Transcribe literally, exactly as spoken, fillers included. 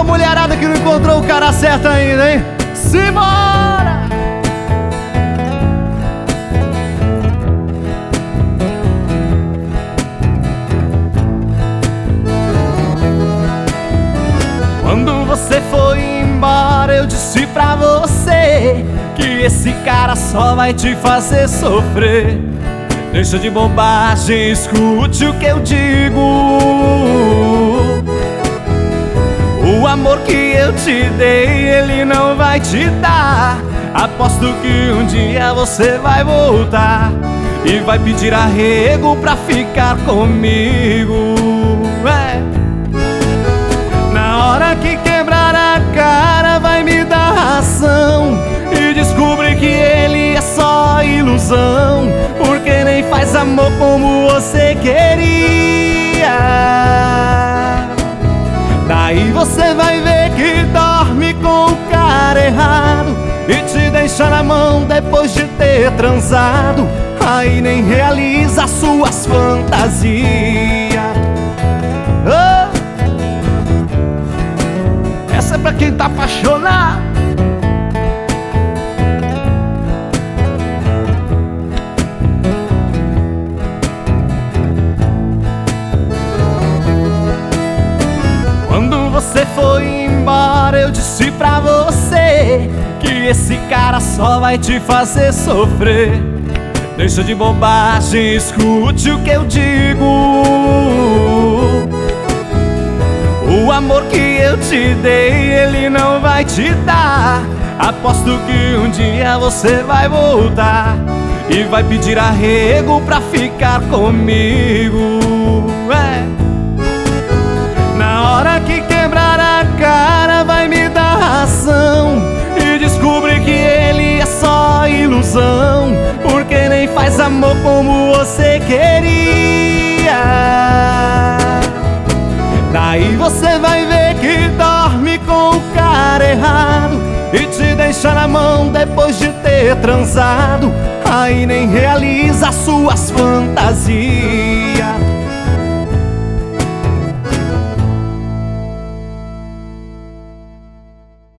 a mulherada que não encontrou o cara certo ainda, hein? Simbora! Quando você foi embora, eu disse pra você que esse cara só vai te fazer sofrer. Deixa de bobagem, escute o que eu digo. O amor que eu te dei, ele não vai te dar. Aposto que um dia você vai voltar e vai pedir arrego pra ficar comigo. É. Na hora que quebrar a cara, vai me dar razão e descobrir que ele é só ilusão, porque nem faz amor como você queria. Daí você vai ver que dorme com o cara errado e te deixa na mão depois de ter transado. Aí nem realiza suas fantasias. Oh! Essa é pra quem tá apaixonado. Quando você foi embora, eu disse pra você que esse cara só vai te fazer sofrer. Deixa de bobagem, escute o que eu digo. O amor que eu te dei, ele não vai te dar. Aposto que um dia você vai voltar e vai pedir arrego pra ficar comigo. É. Na hora que quebrar a cara, vai me dar razão e descobrir que ele é só ilusão, porque nem faz amor como você queria. Daí você vai ver que dorme com o cara errado e te deixa na mão depois de ter transado. Aí nem realiza suas fantasias.